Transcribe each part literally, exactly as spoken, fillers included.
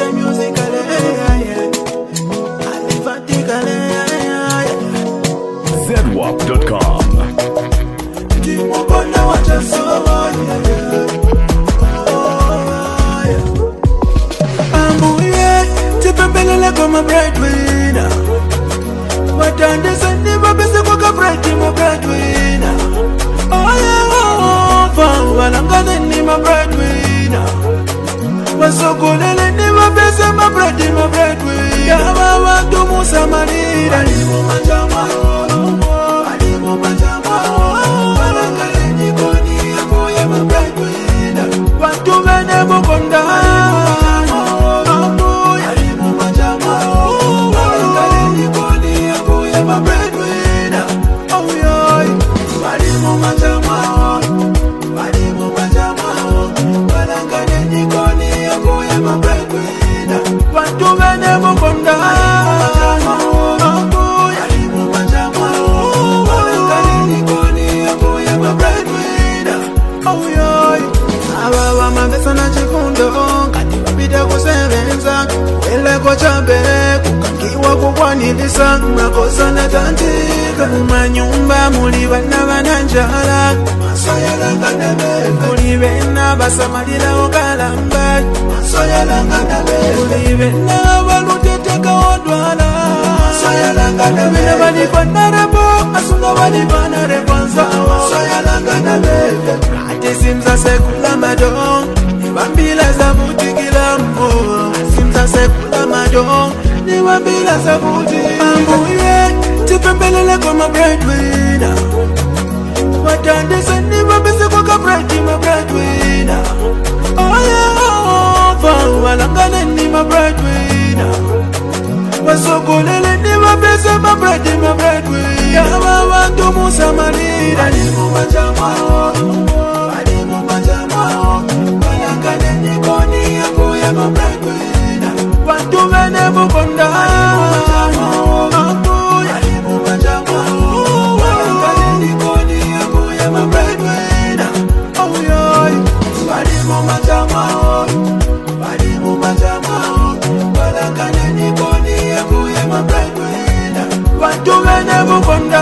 musically, alifatically. Z W A P dot com. Timopona wacha soa, ambuye tipembelele kwa my breadwinner. Watande sani babese kwa ka bread my breadwinner. Oh yeah, oh, oh, walangane ni my breadwinner. Wasokolele ni babese my bread my breadwinner. Yawa watu musa marira alimu manjama, alimu manjama. Walangane ni koni ya moya my breadwinner. Watu mene mukonda. My breadwinner, oh yeah. Walimu majama, walimu majama. Walangane nikoni yako ya my breadwinner. Watu wene mukonda. Walimu majama, walangane nikoni yako ya my breadwinner, oh yeah. Aba wa mabesa na chikundo, kati wapita kusebenza, ele kochabe. Kiwa kukwanilisa makosa na tantika. Mumanyumba muli bana bananjala, masoya langana bebe. Muli bena basamalira okalamba, masoya langana bebe. Muli bena baluteteka odwala, masoya langana bebe. Bina bali banarebo, asunga bali banarebo nzawa, masoya langana bebe. Kati simza sekula madong, ibambila za butikila mbo. Simza sekula madong, wabila sabuti. Ambuye tipembelele kwa my breadwinner. Watande sani babese kwa ka bread my breadwinner. Oh yeah, oh, oh, walangane ni my breadwinner. Wasokolele ni babese my bread my breadwinner. Yawa watu musa marira alimu manjama, alimu manjama. Walangane ni koni yako ya my breadwinner. Watu wene mukonda. Alimu manjama, walangane nikoni yako ya my breadwinner, oh yeah. Alimu manjama, alimu manjama. Walangane nikoni yako ya my breadwinner. Watu wene mukonda.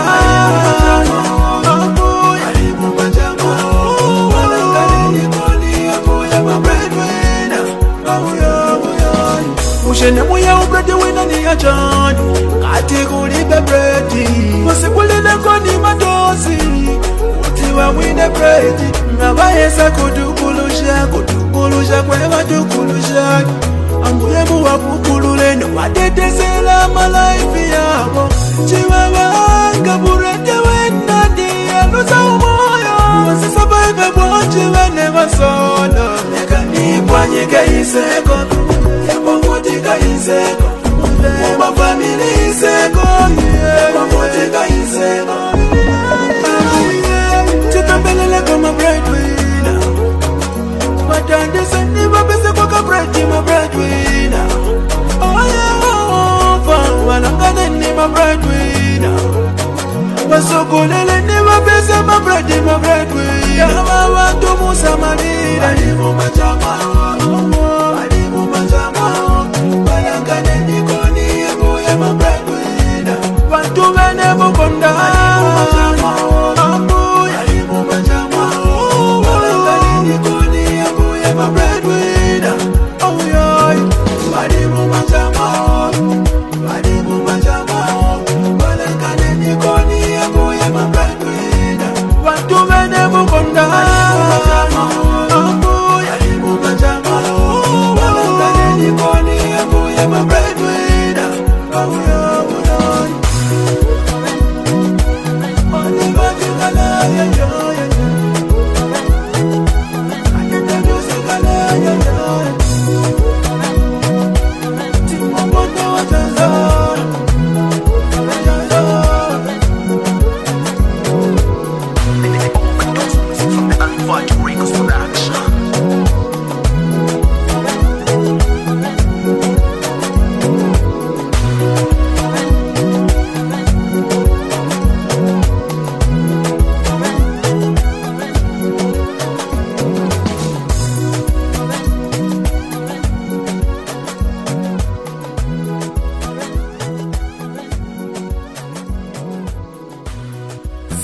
Alimu manjama, walangane nikoni yako ya my breadwinner, oh yeah. Ushene muya ubrede wina ni ya chani, kati kulibe bredi. Musibulile koni madosi, utiwa wine bredi. Ngabayesa kudukulusha, kudukulusha kweva dukulusha. Ambuye muwa kukulule no watetesela malaifi yako. Chiwawanga burede wina diya nusa umoyo. Wasisabanga bwachi wene wasono. Neka ni kwanyike iseko, yapomotika iseko. Muma family iseko, yapomotika iseko. Tipembelele kwa my breadwinner. Watande sani babese kwa ka bread my breadwinner. Oh yeah, oh, oh, walangane ni my breadwinner. Wasokolele ni babese my bread my breadwinner. Yawa watu musa marira alimu manjama, alimu manjama. Walangane nikoni yako ya my breadwinner. Watu wene mukonda. Alimu manjama, walangane nikoni yako ya my breadwinner, oh yeah. Alimu manjama, alimu manjama. Walangane nikoni yako ya my breadwinner. Watu wene mukonda.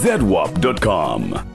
Z W A P dot com.